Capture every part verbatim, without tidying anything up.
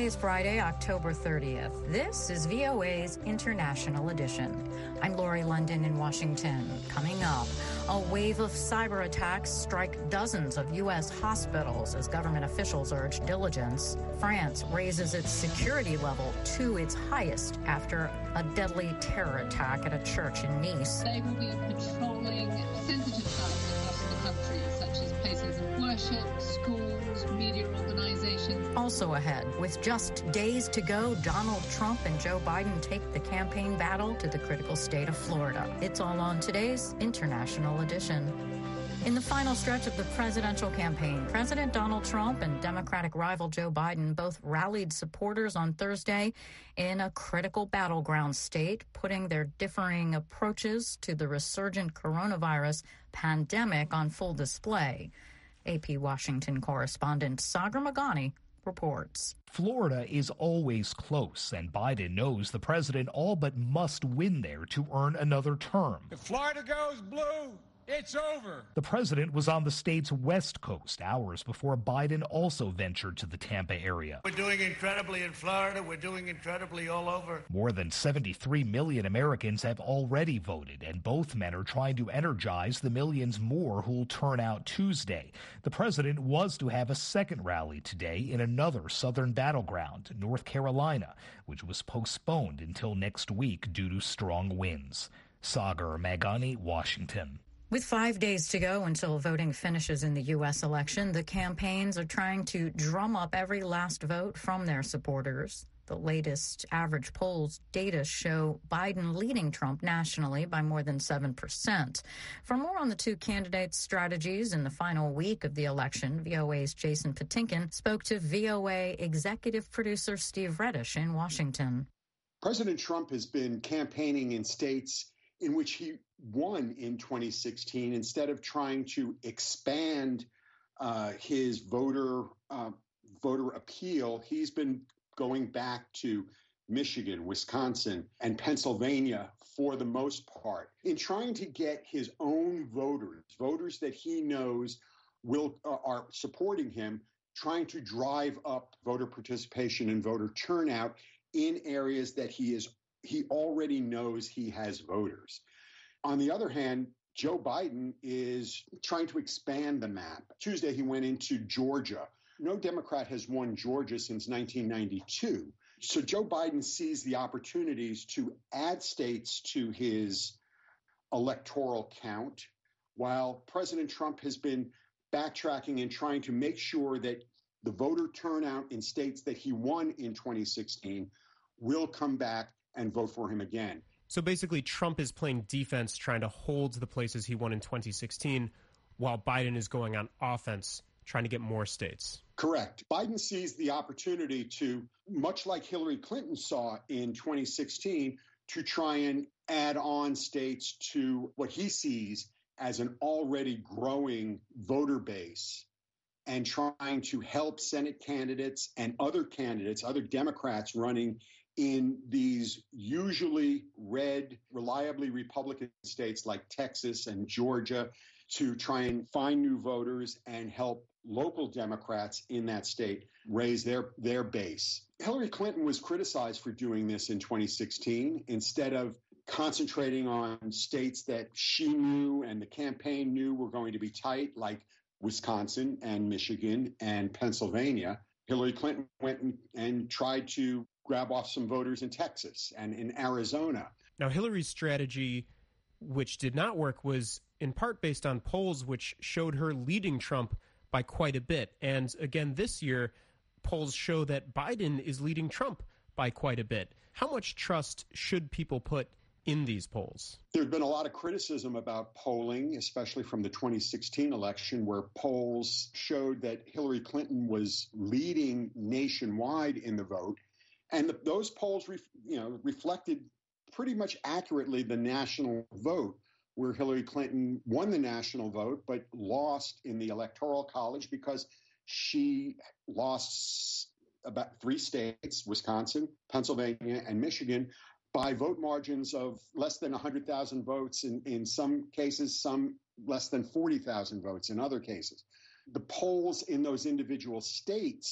is Friday, October thirtieth. This is V O A's International Edition. I'm Lori London in Washington. Coming up, a wave of cyber attacks strike dozens of U S hospitals as government officials urge diligence. France raises its security level to its highest after a deadly terror attack at a church in Nice. They will be patrolling sensitive sites across the country, such as places of worship, schools, media organizations. Also ahead, with just days to go, Donald Trump and Joe Biden take the campaign battle to the critical state of Florida. It's all on today's International Edition. In the final stretch of the presidential campaign, President Donald Trump and Democratic rival Joe Biden both rallied supporters on Thursday in a critical battleground state, putting their differing approaches to the resurgent coronavirus pandemic on full display. A P Washington correspondent Sagar Meghani reports. Florida is always close, and Biden knows the president all but must win there to earn another term. If Florida goes blue, it's over. The president was on the state's west coast hours before Biden also ventured to the Tampa area. We're doing incredibly in Florida. We're doing incredibly all over. More than seventy-three million Americans have already voted, and both men are trying to energize the millions more who'll turn out Tuesday. The president was to have a second rally today in another southern battleground, North Carolina, which was postponed until next week due to strong winds. Sagar Meghani, Washington. With five days to go until voting finishes in the U S election, the campaigns are trying to drum up every last vote from their supporters. The latest average polls data show Biden leading Trump nationally by more than seven percent. For more on the two candidates' strategies in the final week of the election, V O A's Jason Patinkin spoke to V O A executive producer Steve Reddish in Washington. President Trump has been campaigning in states in which he won in twenty sixteen, instead of trying to expand uh, his voter uh, voter appeal. He's been going back to Michigan, Wisconsin, and Pennsylvania for the most part, in trying to get his own voters, voters that he knows will uh, are supporting him, trying to drive up voter participation and voter turnout in areas that he is he already knows he has voters. On the other hand, Joe Biden is trying to expand the map. Tuesday, he went into Georgia. No Democrat has won Georgia since nineteen ninety-two. So Joe Biden sees the opportunities to add states to his electoral count, while President Trump has been backtracking and trying to make sure that the voter turnout in states that he won in twenty sixteen will come back and vote for him again. So basically, Trump is playing defense, trying to hold the places he won in twenty sixteen, while Biden is going on offense, trying to get more states. Correct. Biden sees the opportunity to, much like Hillary Clinton saw in twenty sixteen, to try and add on states to what he sees as an already growing voter base, and trying to help Senate candidates and other candidates, other Democrats running in these usually red, reliably Republican states like Texas and Georgia, to try and find new voters and help local Democrats in that state raise their, their base. Hillary Clinton was criticized for doing this in twenty sixteen, instead of concentrating on states that she knew and the campaign knew were going to be tight, like Wisconsin and Michigan and Pennsylvania. Hillary Clinton went and, and tried to grab off some voters in Texas and in Arizona. Now, Hillary's strategy, which did not work, was in part based on polls which showed her leading Trump by quite a bit. And again, this year, polls show that Biden is leading Trump by quite a bit. How much trust should people put in these polls? There's been a lot of criticism about polling, especially from the twenty sixteen election, where polls showed that Hillary Clinton was leading nationwide in the vote. And the, those polls, ref, you know, reflected pretty much accurately the national vote, where Hillary Clinton won the national vote, but lost in the Electoral College because she lost about three states, Wisconsin, Pennsylvania, and Michigan, by vote margins of less than one hundred thousand votes in, in some cases, some less than forty thousand votes in other cases. The polls in those individual states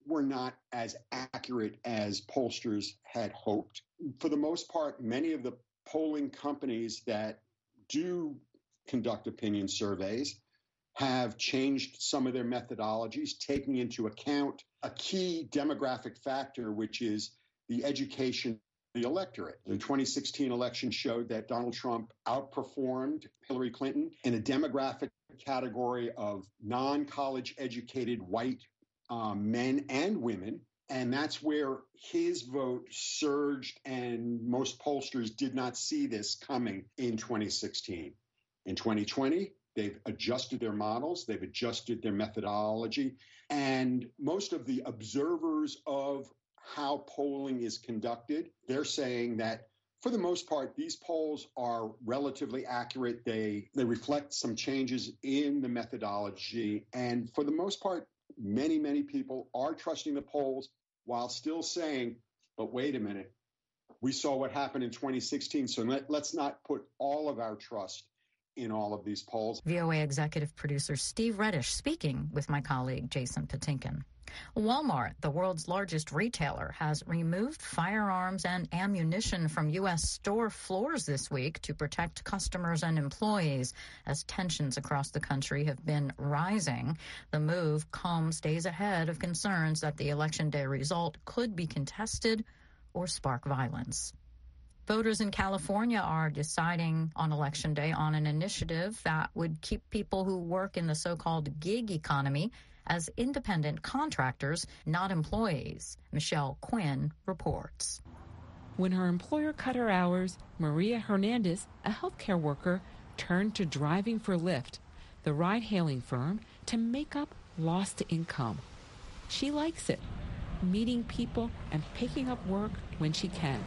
were not as accurate as pollsters had hoped. For the most part, many of the polling companies that do conduct opinion surveys have changed some of their methodologies, taking into account a key demographic factor, which is the education of the electorate. The twenty sixteen election showed that Donald Trump outperformed Hillary Clinton in a demographic category of non-college educated white um, men and women. And that's where his vote surged, and most pollsters did not see this coming in twenty sixteen. In twenty twenty, they've adjusted their models, they've adjusted their methodology, and most of the observers of how polling is conducted, they're saying that for the most part, these polls are relatively accurate. They, they reflect some changes in the methodology, and for the most part, many, many people are trusting the polls while still saying, but wait a minute, we saw what happened in twenty sixteen, so let, let's not put all of our trust in all of these polls. V O A executive producer Steve Reddish speaking with my colleague Jason Patinkin. Walmart, the world's largest retailer, has removed firearms and ammunition from U S store floors this week to protect customers and employees as tensions across the country have been rising. The move comes days ahead of concerns that the Election Day result could be contested or spark violence. Voters in California are deciding on Election Day on an initiative that would keep people who work in the so-called gig economy as independent contractors, not employees. Michelle Quinn reports. When her employer cut her hours, Maria Hernandez, a healthcare worker, turned to driving for Lyft, the ride-hailing firm, to make up lost income. She likes it, meeting people and picking up work when she can.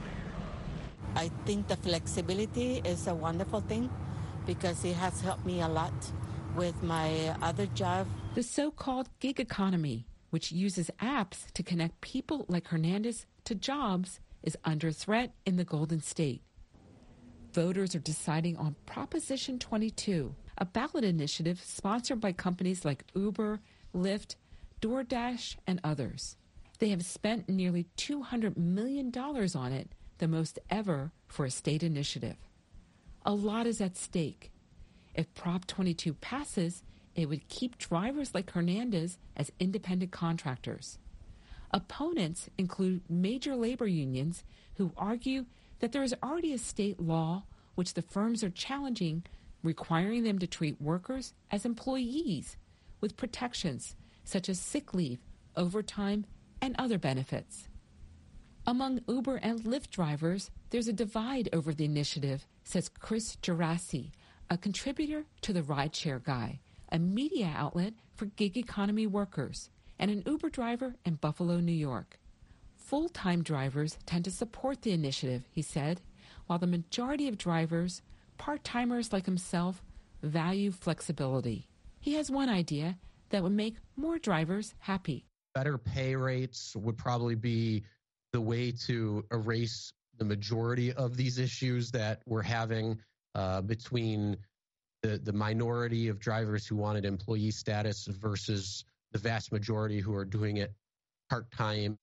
I think the flexibility is a wonderful thing because it has helped me a lot with my other job. The so-called gig economy, which uses apps to connect people like Hernandez to jobs, is under threat in the Golden State. Voters are deciding on Proposition twenty-two, a ballot initiative sponsored by companies like Uber, Lyft, DoorDash, and others. They have spent nearly two hundred million dollars on it, the most ever for a state initiative. A lot is at stake. If Prop twenty-two passes, it would keep drivers like Hernandez as independent contractors. Opponents include major labor unions who argue that there is already a state law which the firms are challenging, requiring them to treat workers as employees with protections such as sick leave, overtime, and other benefits. Among Uber and Lyft drivers, there's a divide over the initiative, says Chris Gerasi, a contributor to the Rideshare Guy, a media outlet for gig economy workers, and an Uber driver in Buffalo, New York. Full-time drivers tend to support the initiative, he said, while the majority of drivers, part-timers like himself, value flexibility. He has one idea that would make more drivers happy. Better pay rates would probably be the way to erase the majority of these issues that we're having uh, between the, the minority of drivers who wanted employee status versus the vast majority who are doing it part-time.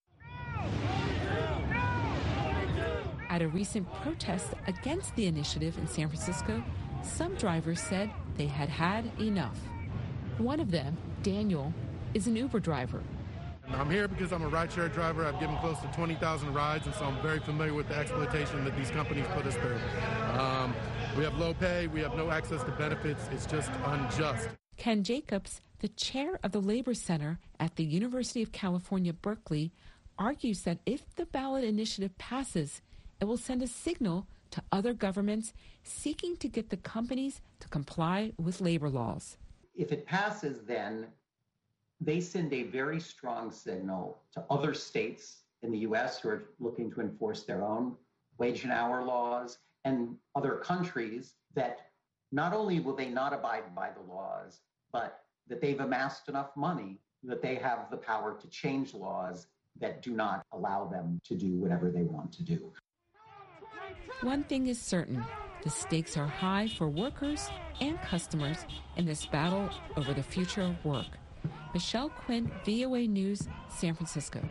At a recent protest against the initiative in San Francisco, some drivers said they had had enough. One of them, Daniel, is an Uber driver. I'm here because I'm a rideshare driver. I've given close to twenty thousand rides, and so I'm very familiar with the exploitation that these companies put us through. Um, we have low pay. We have no access to benefits. It's just unjust. Ken Jacobs, the chair of the Labor Center at the University of California, Berkeley, argues that if the ballot initiative passes, it will send a signal to other governments seeking to get the companies to comply with labor laws. If it passes, then they send a very strong signal to other states in the U S who are looking to enforce their own wage and hour laws, and other countries that not only will they not abide by the laws, but that they've amassed enough money that they have the power to change laws that do not allow them to do whatever they want to do. One thing is certain, the stakes are high for workers and customers in this battle over the future of work. Michelle Quinn, V O A News, San Francisco.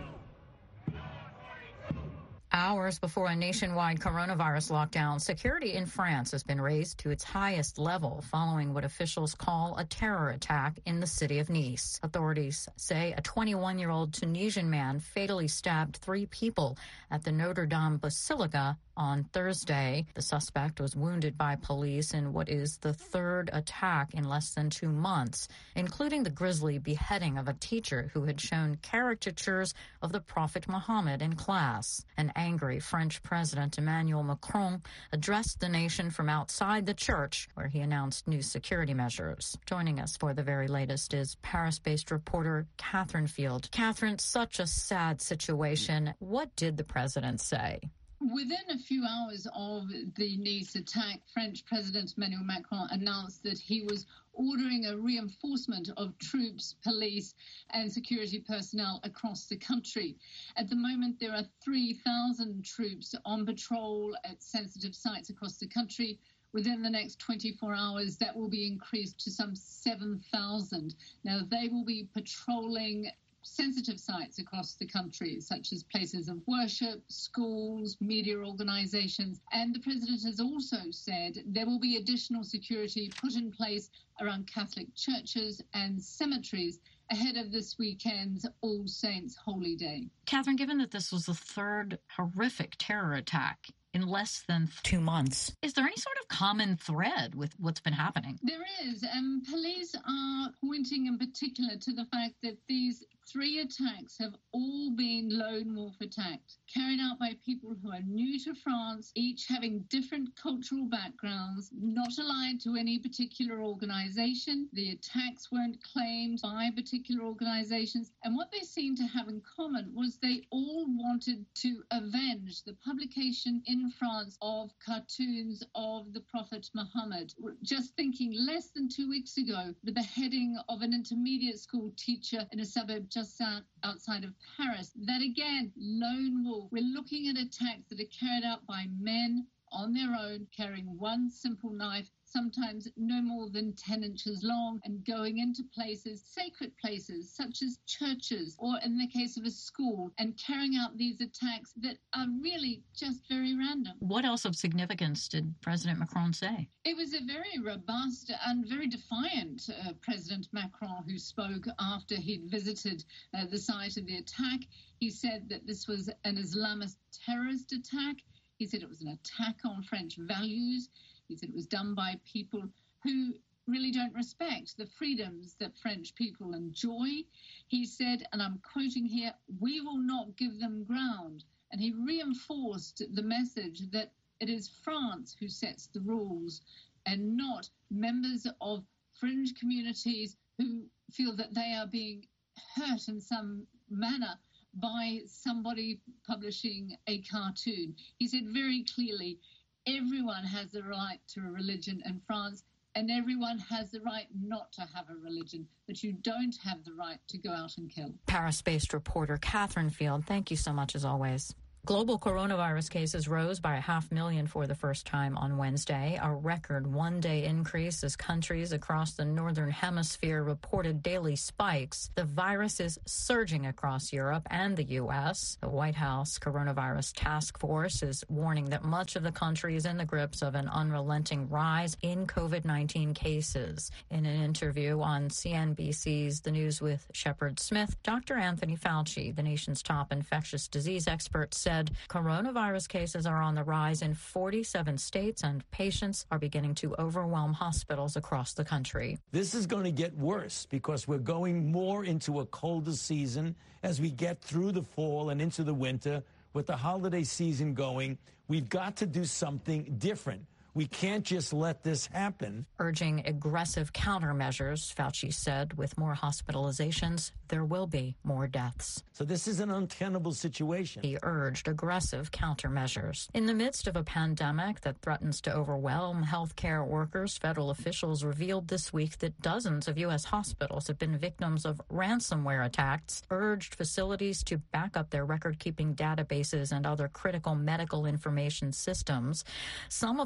Hours before a nationwide coronavirus lockdown, security in France has been raised to its highest level following what officials call a terror attack in the city of Nice. Authorities say a twenty-one-year-old Tunisian man fatally stabbed three people at the Notre Dame Basilica on Thursday. The suspect was wounded by police in what is the third attack in less than two months, including the grisly beheading of a teacher who had shown caricatures of the Prophet Muhammad in class. An angry French President Emmanuel Macron addressed the nation from outside the church, where he announced new security measures. Joining us for the very latest is Paris-based reporter Catherine Field. Catherine, such a sad situation. What did the president say? Within a few hours of the Nice attack, French President Emmanuel Macron announced that he was ordering a reinforcement of troops, police and security personnel across the country. At the moment, there are three thousand troops on patrol at sensitive sites across the country. Within the next twenty-four hours, that will be increased to some seven thousand. Now, they will be patrolling sensitive sites across the country, such as places of worship, schools, media organizations. And the president has also said there will be additional security put in place around Catholic churches and cemeteries ahead of this weekend's All Saints Holy Day. Catherine, given that this was the third horrific terror attack in less than two months, is there any sort of common thread with what's been happening? There is. Um, police are pointing in particular to the fact that these three attacks have all been lone wolf attacks, carried out by people who are new to France, each having different cultural backgrounds, not aligned to any particular organization. The attacks weren't claimed by particular organizations. And what they seemed to have in common was they all wanted to avenge the publication in France of cartoons of the Prophet Muhammad. Just thinking less than two weeks ago, the beheading of an intermediate school teacher in a suburb just outside of Paris. That again, lone wolf. We're looking at attacks that are carried out by men on their own, carrying one simple knife, sometimes no more than ten inches long, and going into places, sacred places, such as churches, or in the case of a school, and carrying out these attacks that are really just very random. What else of significance did President Macron say? It was a very robust and very defiant uh, President Macron who spoke after he'd visited uh, the site of the attack. He said that this was an Islamist terrorist attack. He said it was an attack on French values. He said it was done by people who really don't respect the freedoms that French people enjoy. He said, and I'm quoting here, "We will not give them ground." And he reinforced the message that it is France who sets the rules and not members of fringe communities who feel that they are being hurt in some manner by somebody publishing a cartoon. He said very clearly, everyone has the right to a religion in France, and everyone has the right not to have a religion, but you don't have the right to go out and kill. Paris-based reporter Catherine Field, thank you so much as always. Global coronavirus cases rose by a half million for the first time on Wednesday, a record one-day increase as countries across the northern hemisphere reported daily spikes. The virus is surging across Europe and the U S. The White House Coronavirus Task Force is warning that much of the country is in the grips of an unrelenting rise in COVID nineteen cases. In an interview on C N B C's The News with Shepard Smith, Doctor Anthony Fauci, the nation's top infectious disease expert, said coronavirus cases are on the rise in forty-seven states and patients are beginning to overwhelm hospitals across the country. This is going to get worse because we're going more into a colder season as we get through the fall and into the winter. With the holiday season going, we've got to do something different. We can't just let this happen. Urging aggressive countermeasures, Fauci said, with more hospitalizations, there will be more deaths. So this is an untenable situation. He urged aggressive countermeasures. In the midst of a pandemic that threatens to overwhelm healthcare workers, federal officials revealed this week that dozens of U S hospitals have been victims of ransomware attacks, urged facilities to back up their record-keeping databases and other critical medical information systems. Some of the incidents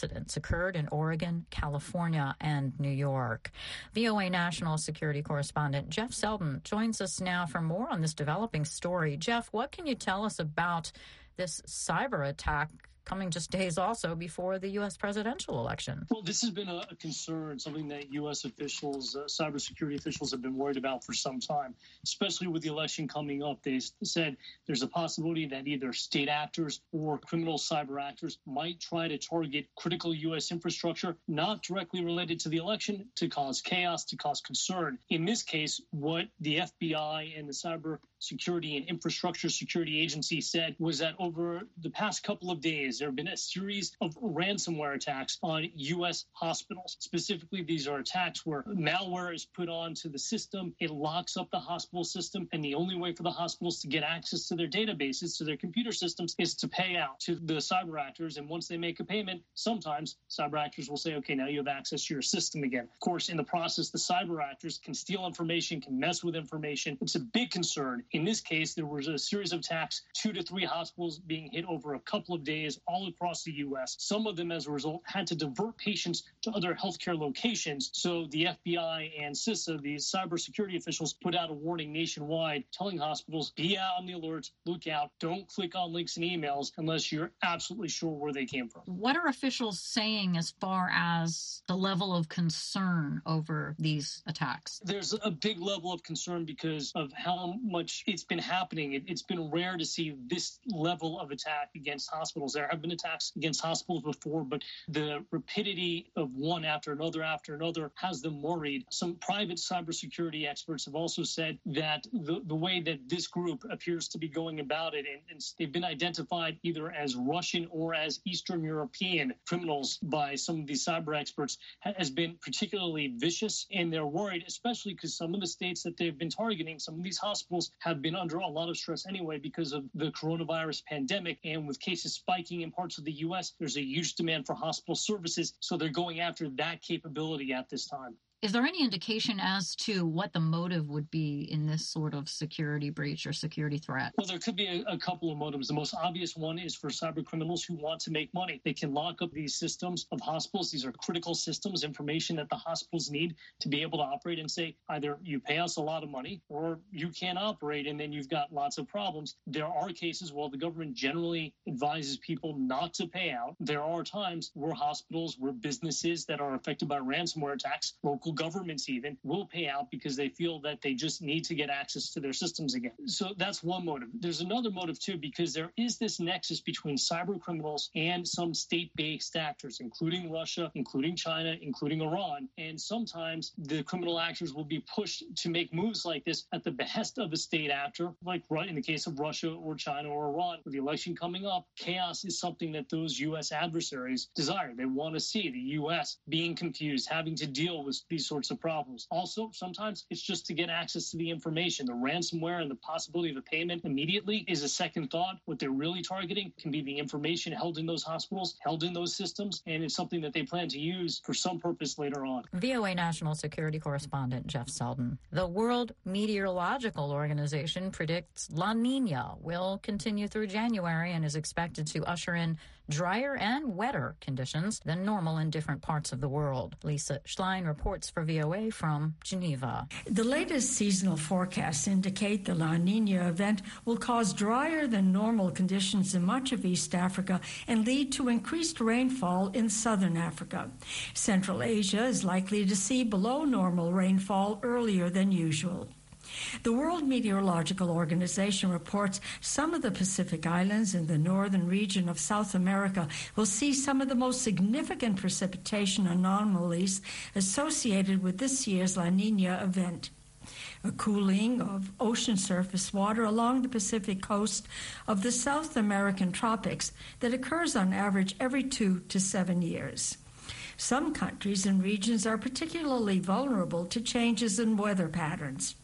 incidents occurred in Oregon, California, and New York. V O A national security correspondent Jeff Selden joins us now for more on this developing story. Jeff, what can you tell us about this cyber attack coming just days also before the U S presidential election? Well, this has been a, a concern, something that U S officials, uh, cybersecurity officials have been worried about for some time, especially with the election coming up. They said there's a possibility that either state actors or criminal cyber actors might try to target critical U S infrastructure, not directly related to the election, to cause chaos, to cause concern. In this case, what the F B I and the Cyber Security and Infrastructure Security Agency said was that over the past couple of days, there have been a series of ransomware attacks on U S hospitals. Specifically, these are attacks where malware is put onto the system, it locks up the hospital system, and the only way for the hospitals to get access to their databases, to their computer systems, is to pay out to the cyber actors. And once they make a payment, sometimes cyber actors will say, okay, now you have access to your system again. Of course, in the process, the cyber actors can steal information, can mess with information. It's a big concern. In this case, there was a series of attacks, two to three hospitals being hit over a couple of days, all across the U S. Some of them, as a result, had to divert patients to other healthcare locations. So the F B I and CISA, the cybersecurity officials, put out a warning nationwide telling hospitals, be out on the alert, look out, don't click on links and emails unless you're absolutely sure where they came from. What are officials saying as far as the level of concern over these attacks? There's a big level of concern because of how much it's been happening. It, it's been rare to see this level of attack against hospitals. There have been attacks against hospitals before, but the rapidity of one after another after another has them worried. Some private cybersecurity experts have also said that the, the way that this group appears to be going about it, and, and they've been identified either as Russian or as Eastern European criminals by some of these cyber experts, has been particularly vicious. And they're worried, especially because some of the states that they've been targeting, some of these hospitals have been under a lot of stress anyway because of the coronavirus pandemic. And with cases spiking in parts of the U S, there's a huge demand for hospital services. So they're going after that capability at this time. Is there any indication as to what the motive would be in this sort of security breach or security threat? Well, there could be a, a couple of motives. The most obvious one is for cyber criminals who want to make money. They can lock up these systems of hospitals. These are critical systems, information that the hospitals need to be able to operate, and say either you pay us a lot of money or you can't operate, and then you've got lots of problems. There are cases where the government generally advises people not to pay out. There are times where hospitals, where businesses that are affected by ransomware attacks, local governments even, will pay out because they feel that they just need to get access to their systems again. So that's one motive. There's another motive too, because there is this nexus between cyber criminals and some state-based actors, including Russia, including China, including Iran. And sometimes the criminal actors will be pushed to make moves like this at the behest of a state actor, like in the case of Russia or China or Iran. With the election coming up, chaos is something that those U S adversaries desire. They want to see the U S being confused, having to deal with these sorts of problems. Also, sometimes it's just to get access to the information. The ransomware and the possibility of a payment immediately is a second thought. What they're really targeting can be the information held in those hospitals, held in those systems, and it's something that they plan to use for some purpose later on. V O A national security correspondent Jeff Selden. The World Meteorological Organization predicts La Niña will continue through January and is expected to usher in drier and wetter conditions than normal in different parts of the world. Lisa Schlein reports for V O A from Geneva. The latest seasonal forecasts indicate the La Niña event will cause drier than normal conditions in much of East Africa and lead to increased rainfall in southern Africa. Central Asia is likely to see below normal rainfall earlier than usual. The World Meteorological Organization reports some of the Pacific Islands in the northern region of South America will see some of the most significant precipitation anomalies associated with this year's La Niña event. A cooling of ocean surface water along the Pacific coast of the South American tropics that occurs on average every two to seven years. Some countries and regions are particularly vulnerable to changes in weather patterns.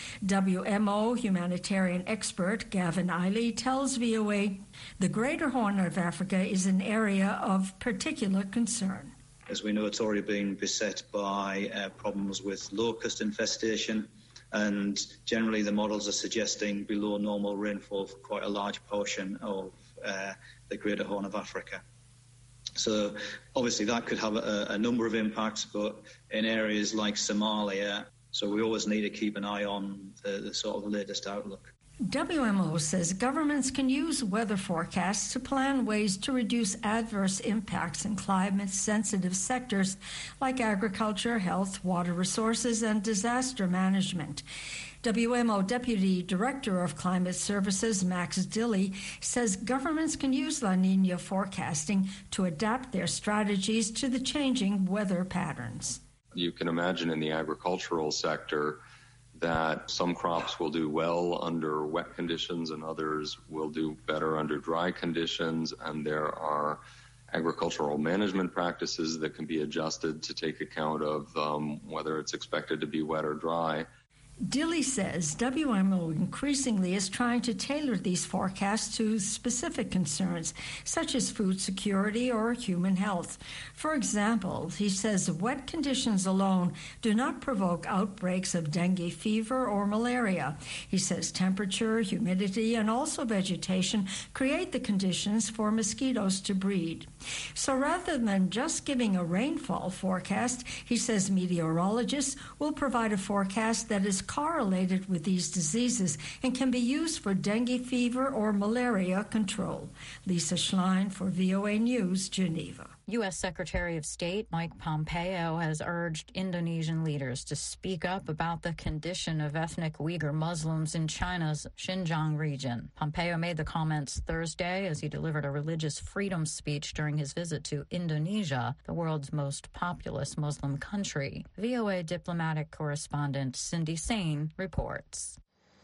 W M O humanitarian expert Gavin Eiley tells V O A the Greater Horn of Africa is an area of particular concern. As we know, it's already been beset by uh, problems with locust infestation, and generally the models are suggesting below normal rainfall for quite a large portion of uh, the Greater Horn of Africa. So obviously that could have a, a number of impacts, but in areas like Somalia, so we always need to keep an eye on the, the sort of latest outlook. W M O says governments can use weather forecasts to plan ways to reduce adverse impacts in climate-sensitive sectors like agriculture, health, water resources, and disaster management. W M O Deputy Director of Climate Services, Max Dilley, says governments can use La Niña forecasting to adapt their strategies to the changing weather patterns. You can imagine in the agricultural sector that some crops will do well under wet conditions and others will do better under dry conditions, and there are agricultural management practices that can be adjusted to take account of um, whether it's expected to be wet or dry. Dilley says W M O increasingly is trying to tailor these forecasts to specific concerns, such as food security or human health. For example, he says wet conditions alone do not provoke outbreaks of dengue fever or malaria. He says temperature, humidity, and also vegetation create the conditions for mosquitoes to breed. So rather than just giving a rainfall forecast, he says meteorologists will provide a forecast that is correlated with these diseases and can be used for dengue fever or malaria control. Lisa Schlein for V O A News, Geneva. U S Secretary of State Mike Pompeo has urged Indonesian leaders to speak up about the condition of ethnic Uyghur Muslims in China's Xinjiang region. Pompeo made the comments Thursday as he delivered a religious freedom speech during his visit to Indonesia, the world's most populous Muslim country. V O A diplomatic correspondent Cindy Sain reports.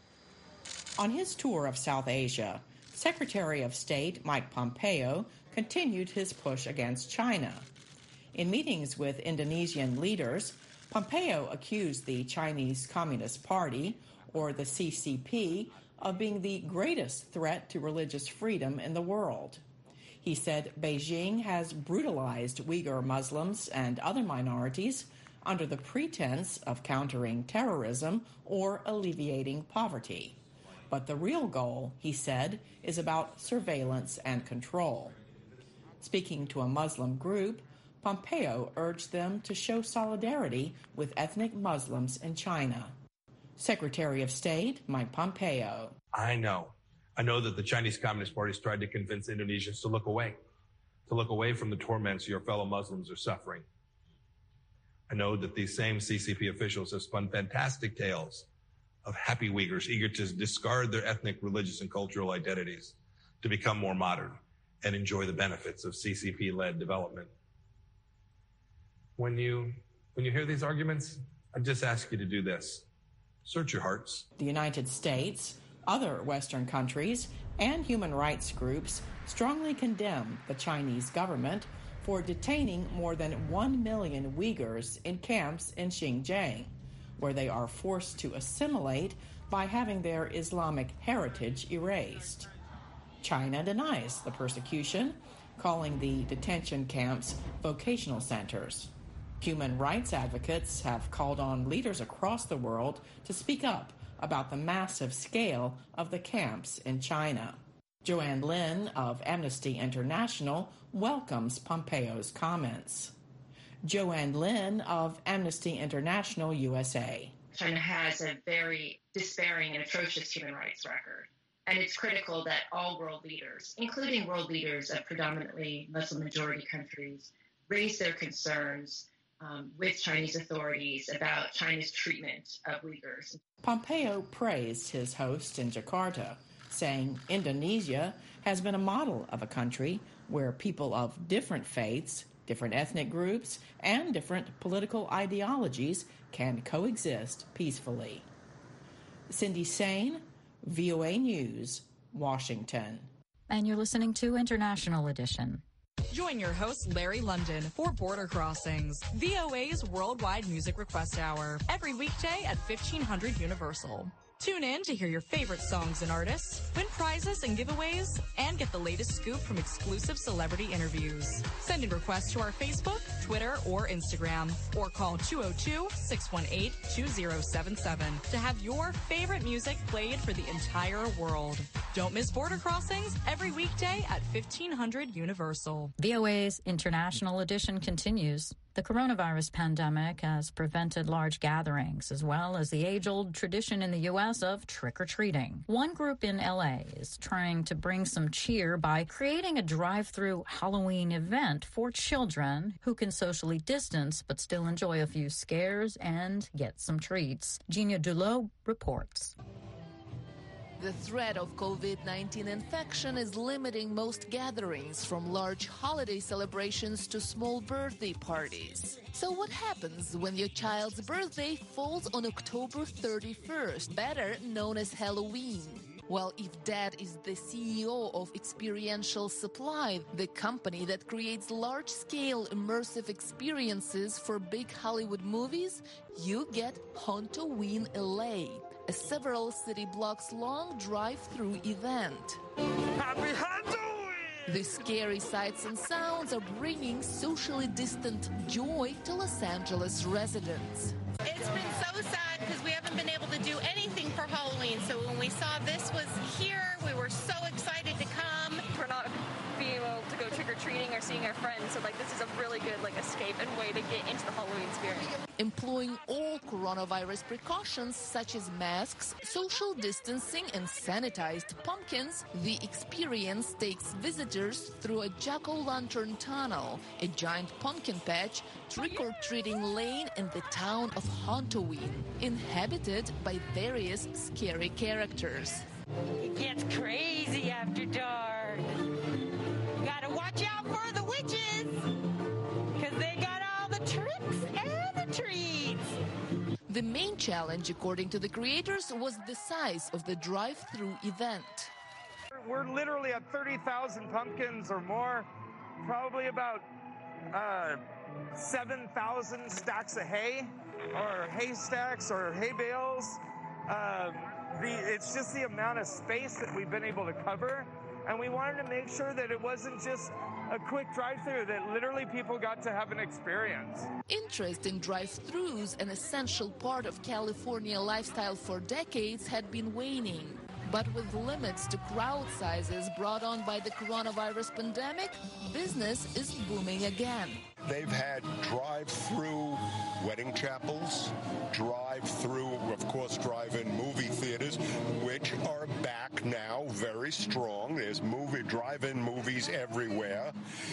On his tour of South Asia, Secretary of State Mike Pompeo continued his push against China. In meetings with Indonesian leaders, Pompeo accused the Chinese Communist Party, or the C C P, of being the greatest threat to religious freedom in the world. He said Beijing has brutalized Uyghur Muslims and other minorities under the pretense of countering terrorism or alleviating poverty. But the real goal, he said, is about surveillance and control. Speaking to a Muslim group, Pompeo urged them to show solidarity with ethnic Muslims in China. Secretary of State Mike Pompeo. I know. I know that the Chinese Communist Party has tried to convince Indonesians to look away, to look away from the torments your fellow Muslims are suffering. I know that these same C C P officials have spun fantastic tales of happy Uyghurs eager to discard their ethnic, religious, and cultural identities to become more modern and enjoy the benefits of C C P-led development. When you, when you hear these arguments, I just ask you to do this. Search your hearts. The United States, other Western countries, and human rights groups strongly condemn the Chinese government for detaining more than one million Uyghurs in camps in Xinjiang, where they are forced to assimilate by having their Islamic heritage erased. China denies the persecution, calling the detention camps vocational centers. Human rights advocates have called on leaders across the world to speak up about the massive scale of the camps in China. Joanne Lin of Amnesty International welcomes Pompeo's comments. Joanne Lin of Amnesty International U S A. China has a very despairing and atrocious human rights record. And it's critical that all world leaders, including world leaders of predominantly Muslim-majority countries, raise their concerns um, with Chinese authorities about China's treatment of Uyghurs. Pompeo praised his host in Jakarta, saying Indonesia has been a model of a country where people of different faiths, different ethnic groups, and different political ideologies can coexist peacefully. Cindy Sain, V O A News, Washington. And you're listening to International Edition. Join your host, Larry London, for Border Crossings, V O A's worldwide music request hour, every weekday at fifteen hundred Universal. Tune in to hear your favorite songs and artists, win prizes and giveaways, and get the latest scoop from exclusive celebrity interviews. Send in requests to our Facebook, Twitter, or Instagram, or call two oh two, six one eight, two oh seven seven to have your favorite music played for the entire world. Don't miss Border Crossings every weekday at fifteen hundred Universal. V O A's International Edition continues. The coronavirus pandemic has prevented large gatherings, as well as the age-old tradition in the U S of trick-or-treating. One group in L A is trying to bring some cheer by creating a drive-through Halloween event for children who can socially distance but still enjoy a few scares and get some treats. Gina Dulot reports. The threat of COVID nineteen infection is limiting most gatherings, from large holiday celebrations to small birthday parties. So what happens when your child's birthday falls on October thirty-first, better known as Halloween? Well, if Dad is the C E O of Experiential Supply, the company that creates large-scale immersive experiences for big Hollywood movies, you get Hauntoween L A, a several city blocks long drive-through event. Happy Halloween! The scary sights and sounds are bringing socially distant joy to Los Angeles residents. It's been so sad because we haven't been able to do anything for Halloween. So when we saw this was here, we were so excited to come. We're not being able to go trick-or-treating or seeing our friends. So like this is a really good like escape and way to get into the Halloween spirit. Employing all coronavirus precautions such as masks, social distancing, and sanitized pumpkins, the experience takes visitors through a jack-o'-lantern tunnel, a giant pumpkin patch, trick-or-treating lane, and the town of Hauntoween, inhabited by various scary characters. It gets crazy after dark. Gotta watch out for the witches, because they got all the tricks and the treats. The main challenge, according to the creators, was the size of the drive-through event. We're literally at thirty thousand pumpkins or more, probably about uh, seven thousand stacks of hay, or hay stacks, or hay bales. Uh, the, it's just the amount of space that we've been able to cover, and we wanted to make sure that it wasn't just a quick drive-through, that literally people got to have an experience. Interest in drive-thrus, an essential part of California lifestyle for decades, had been waning. But with limits to crowd sizes brought on by the coronavirus pandemic, business is booming again. They've had drive-through wedding chapels, drive-through, of course, drive-in movie theaters, which are back now very strong. There's movie drive-in movies everywhere.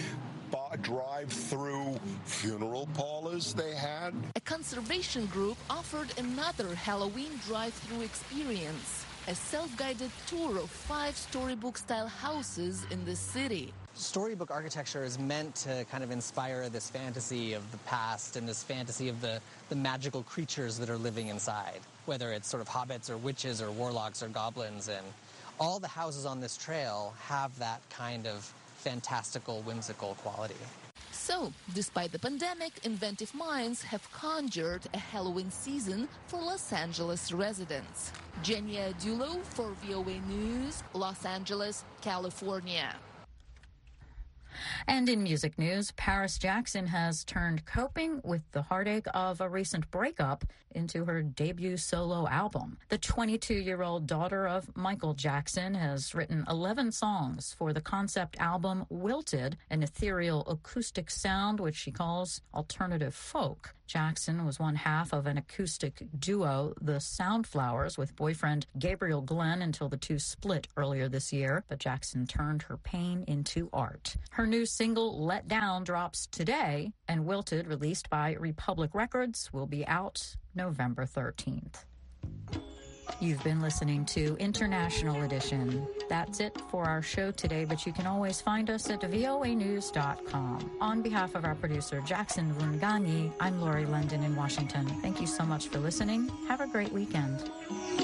Drive-through funeral parlors they had. A conservation group offered another Halloween drive-through experience, a self-guided tour of five storybook-style houses in the city. Storybook architecture is meant to kind of inspire this fantasy of the past and this fantasy of the, the magical creatures that are living inside, whether it's sort of hobbits or witches or warlocks or goblins. And all the houses on this trail have that kind of fantastical, whimsical quality. So, despite the pandemic, inventive minds have conjured a Halloween season for Los Angeles residents. Genia Dulot for V O A News, Los Angeles, California. And in music news, Paris Jackson has turned coping with the heartache of a recent breakup into her debut solo album. The twenty-two-year-old daughter of Michael Jackson has written eleven songs for the concept album Wilted, an ethereal acoustic sound which she calls alternative folk. Jackson was one half of an acoustic duo, the Soundflowers, with boyfriend Gabriel Glenn until the two split earlier this year, but Jackson turned her pain into art. Her new single, Let Down, drops today, and Wilted, released by Republic Records, will be out November thirteenth. You've been listening to International Edition. That's it for our show today, but you can always find us at V O A news dot com. On behalf of our producer, Jackson Vunganyi, I'm Lori London in Washington. Thank you so much for listening. Have a great weekend.